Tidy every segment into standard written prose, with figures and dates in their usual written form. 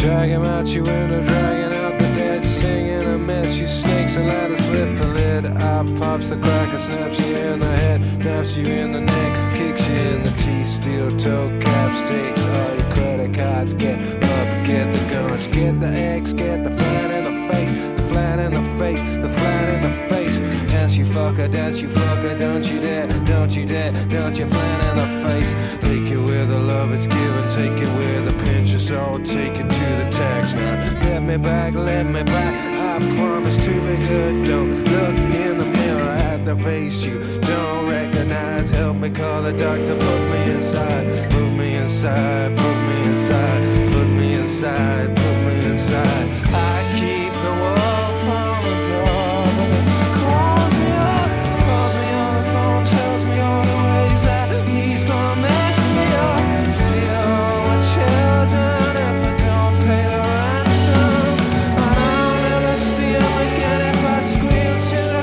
Drag him out your window, dragging out the dead, singing a mess. You snakes and ladders, lift the lid. Eye pops the cracker, snaps you in the head, naps you in the neck, kicks you in the teeth, steel toe caps, takes all your credit cards. Get up, get the guns, get the eggs, get the flat in the face, the flat in the face, the flat in the face. Dance you fucker, don't you dare, don't you dare, don't you flat in the face. Take it where the love it's given, take it where the pinch is all, take it to the tax now. Let me back, I promise to be good. Don't look in the mirror at the face you don't recognize. Help me call the doctor, put me inside, put me inside, put me inside, put me inside, put me inside. I keep the wolf on the door, but it calls me on the phone, tells me all the ways that he's gonna mess me up. Steal my children if I don't pay the ransom. I don't ever see him again if I squeal to the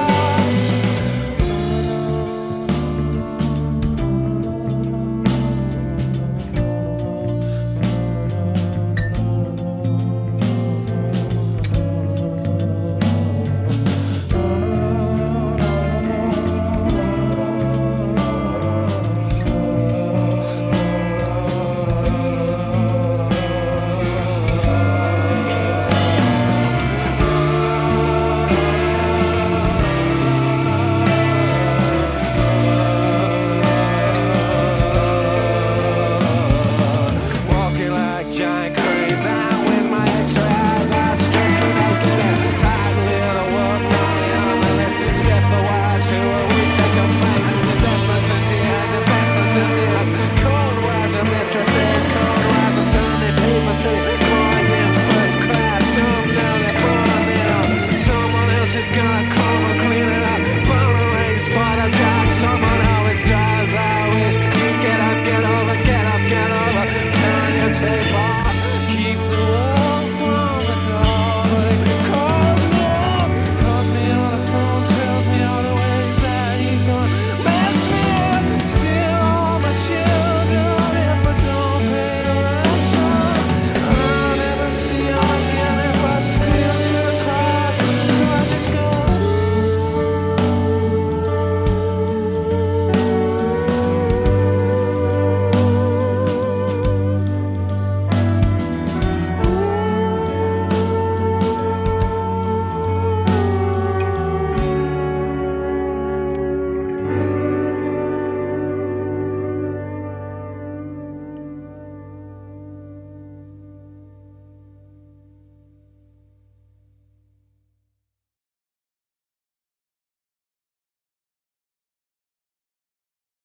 gonna come and clean it up. Burn a race for the job. Someone always dies. I wish you get up, get over, get up, get over. Turn your tape on.